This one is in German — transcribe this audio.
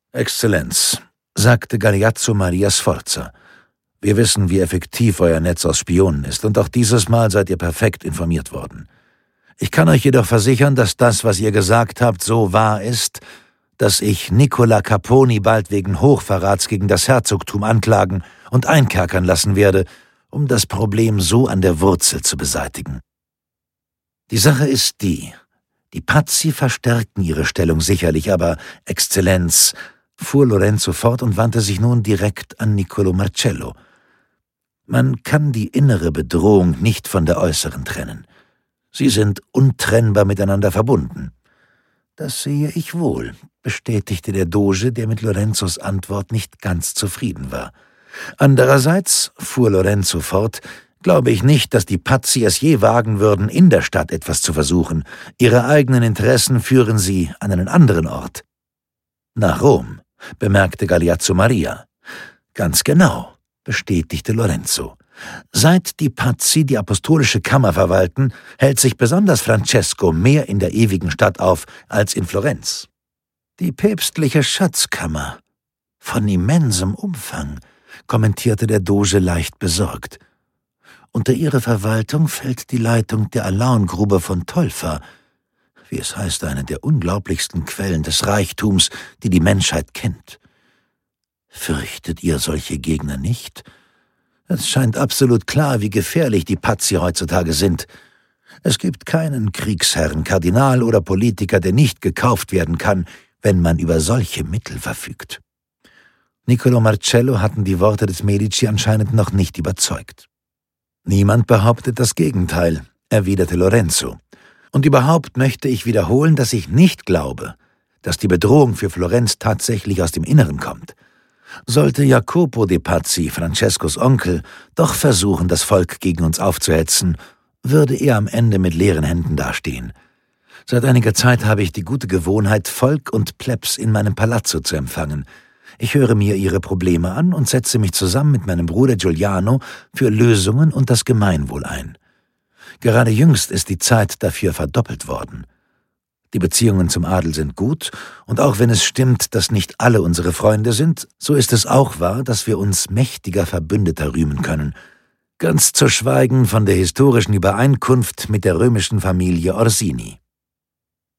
»Exzellenz«, sagte Galeazzo Maria Sforza, »wir wissen, wie effektiv euer Netz aus Spionen ist, und auch dieses Mal seid ihr perfekt informiert worden. Ich kann euch jedoch versichern, dass das, was ihr gesagt habt, so wahr ist, dass ich Nicola Caponi bald wegen Hochverrats gegen das Herzogtum anklagen und einkerkern lassen werde, um das Problem so an der Wurzel zu beseitigen. Die Sache ist die Pazzi verstärkten ihre Stellung sicherlich, aber, Exzellenz«, fuhr Lorenzo fort und wandte sich nun direkt an Niccolo Marcello, »man kann die innere Bedrohung nicht von der äußeren trennen. Sie sind untrennbar miteinander verbunden.« »Das sehe ich wohl«, bestätigte der Doge, der mit Lorenzos Antwort nicht ganz zufrieden war. »Andererseits«, fuhr Lorenzo fort, »glaube ich nicht, dass die Pazzi es je wagen würden, in der Stadt etwas zu versuchen. Ihre eigenen Interessen führen sie an einen anderen Ort.« »Nach Rom«, bemerkte Galeazzo Maria. »Ganz genau«, bestätigte Lorenzo. »Seit die Pazzi die apostolische Kammer verwalten, hält sich besonders Francesco mehr in der ewigen Stadt auf als in Florenz. Die päpstliche Schatzkammer. Von immensem Umfang«, kommentierte der Doge leicht besorgt. »Unter ihre Verwaltung fällt die Leitung der Alaungrube von Tolfa, wie es heißt, eine der unglaublichsten Quellen des Reichtums, die die Menschheit kennt. Fürchtet ihr solche Gegner nicht? Es scheint absolut klar, wie gefährlich die Pazzi heutzutage sind. Es gibt keinen Kriegsherrn, Kardinal oder Politiker, der nicht gekauft werden kann, wenn man über solche Mittel verfügt.« Niccolo Marcello hatten die Worte des Medici anscheinend noch nicht überzeugt. »Niemand behauptet das Gegenteil«, erwiderte Lorenzo. »Und überhaupt möchte ich wiederholen, dass ich nicht glaube, dass die Bedrohung für Florenz tatsächlich aus dem Inneren kommt. Sollte Jacopo de' Pazzi, Francescos Onkel, doch versuchen, das Volk gegen uns aufzuhetzen, würde er am Ende mit leeren Händen dastehen. Seit einiger Zeit habe ich die gute Gewohnheit, Volk und Plebs in meinem Palazzo zu empfangen. Ich höre mir ihre Probleme an und setze mich zusammen mit meinem Bruder Giuliano für Lösungen und das Gemeinwohl ein. Gerade jüngst ist die Zeit dafür verdoppelt worden. Die Beziehungen zum Adel sind gut, und auch wenn es stimmt, dass nicht alle unsere Freunde sind, so ist es auch wahr, dass wir uns mächtiger Verbündeter rühmen können, ganz zu schweigen von der historischen Übereinkunft mit der römischen Familie Orsini.«